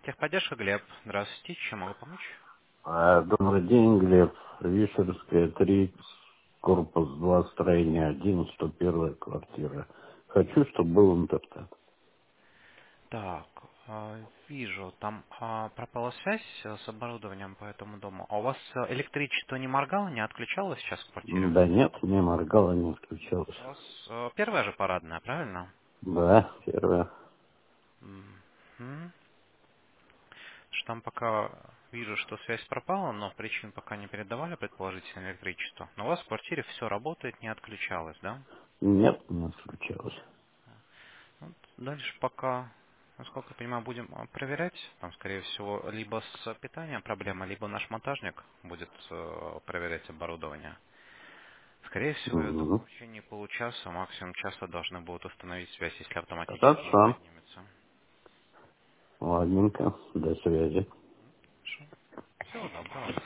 Техподдержка, Глеб. Здравствуйте. Чем могу помочь? Добрый день, Глеб. Вишерская, 3, корпус 2, строение 1, 101 квартира. Хочу, чтобы был интернет. Так, вижу, там пропала связь с оборудованием по этому дому. А у вас электричество не моргало, не отключалось сейчас в квартире? Да нет, не моргало, не включалось. У вас первая же парадная, правильно? Да, первое. Мгм. Потому что там пока вижу, что связь пропала, но причин пока не передавали, предположительно, электричество. Но у вас в квартире все работает, не отключалось, да? Нет, не включалось. Вот дальше пока, насколько я понимаю, будем проверять. Там, скорее всего, либо с питанием проблема, либо наш монтажник будет проверять оборудование. Скорее всего, я думаю, Мгм. в течение получаса, максимум часа должны будут установить связь, если автоматически не Хорошо. поднимется. Ладненько. До связи. Хорошо. Всего доброго.